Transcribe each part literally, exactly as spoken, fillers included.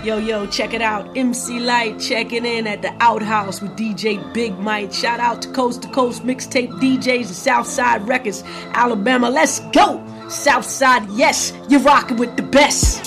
Yo, yo, check it out. M C Light checking in at the Outhouse with D J Big Mike. Shout out to Coast to Coast Mixtape D Js and Southside Records, Alabama. Let's go! Southside, yes, you're rocking with the best.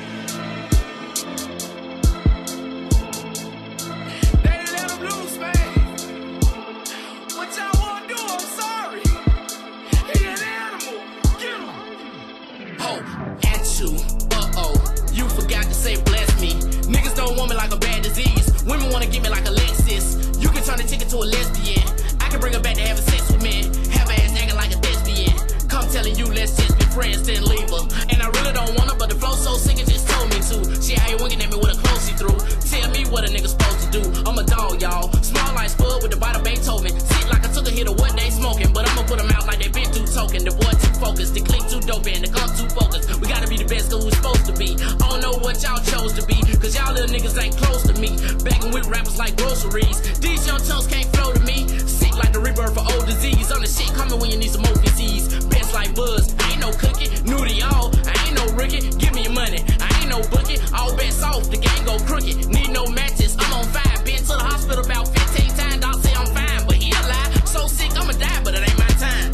To a lesbian, I can bring her back to having sex with men. Have her ass acting like a thespian. Come telling you let's just be friends, then leave her. And I really don't want her, but the flow so sick it just told me to. She out here winking at me with a clothes see through. Tell me what a nigga supposed to do. I'm a dog, y'all. Small like Spud with the bottle Beethoven. Sit like I took a hit of what they smoking, but I'ma put them out like they been through token. The boy too focused, the click too dope, and the gun too focused. We gotta be the best, cause we're supposed to be. I don't know what y'all chose to be, cause y'all little niggas ain't close to me. Bagging with rappers like groceries. These young tongues can't flow to me. Sick like the rebirth for old disease. I'm the shit coming when you need some more disease. Best like Buzz, I ain't no cookie. New to y'all, I ain't no rookie. Give me your money, I ain't no bookie. All bets off, the game go crooked. Need no matches, I'm on fire. Been to the hospital about fifteen times. I'll say I'm fine, but he alive. So sick, I'ma die, but it ain't my time.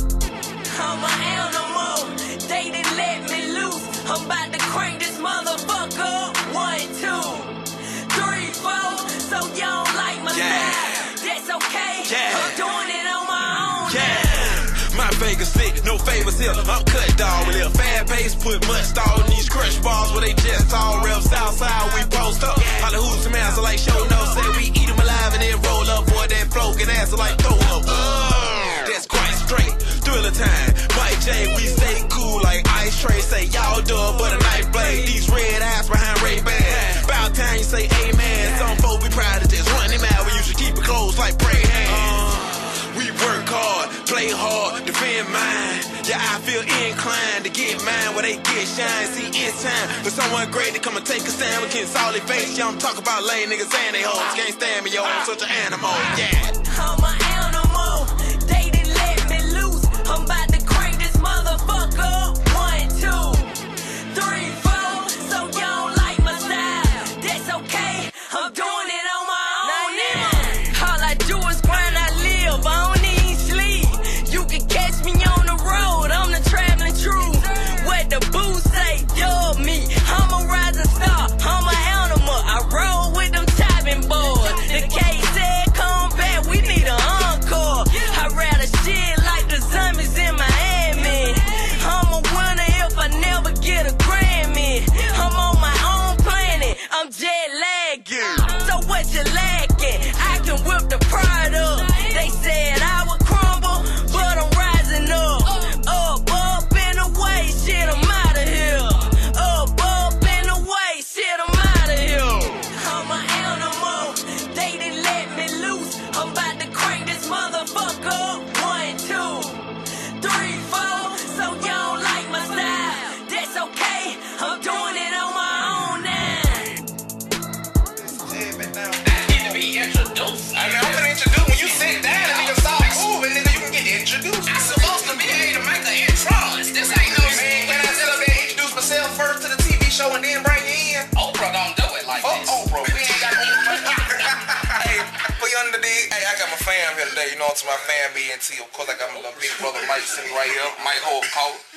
I'm an animal, they didn't let me loose. I'm about to crank this motherfucker. One, two, three, four. So you don't like my yeah. style, that's okay. Yeah. I'm doing it on my own. Yeah. Now. My Vegas sick, no favors here. I'm cut dog with a fat pace, put mustard on these crush balls where they just all real Southside. We post up, all the hoops and mouths are like show no. Say we eat them alive and then roll up for that flow and ass like throw up. Uh, that's quite straight, thriller time. Mike J, we stay cool like Ice Tray. Say y'all do it, but a knife blade. These red eyes behind Ray-Ban. About time you say amen. Some folk be proud to just run them out. We used to keep it close like pray hands. We work hard, play hard, defend mine. Yeah, I feel inclined to get mine where they get shine. See, it's time for someone great to come and take a stand. We can solid face. Yeah, I'm talking about lame niggas and they hoes. Can't stand me, yo, I'm such an animal. Yeah. I'm an animal, they didn't let me loose. I'm about to crank this motherfucker. One, two, three, four. So you don't like my style, that's okay. I'm doing it on my own now. All I do is grind, I live, I don't need sleep. You can catch me on the road, I'm the traveling truth. What the boo say, dub me. I'm a rising star, I'm an animal. I roll with them chopping boys. The K said come back, we need an encore. I rather shit like the zombies in Miami. I'm a winner if I never get a Grammy. I'm on my own planet, I'm jet lagging. So what you lacking? I can whip the pride up. They said I would crumble, but I'm rising up. Up, up and away, shit, I'm out of here. Up, up and away, shit, I'm out of here. I'm an animal, they didn't let me loose. I'm about to crank this motherfucker. One, two, three, four. So you don't like my style, that's okay. I'm doing it on my own now. Need to be introduced. I mean, I'm gonna introduce when you sit down and nigga start moving, nigga, you can get introduced. I'm supposed to be able to make an entrance. This ain't no Man, can I tell her that introduce myself first to the T V show and then bring you in? Oprah don't do it like Oh, this. oh, bro, we ain't got no. Hey, for you under the dig, hey, I got my fam here today. You know, to my fam, B N T. Of course, I got my little big brother Mike sitting right here. Mike Holt Coat.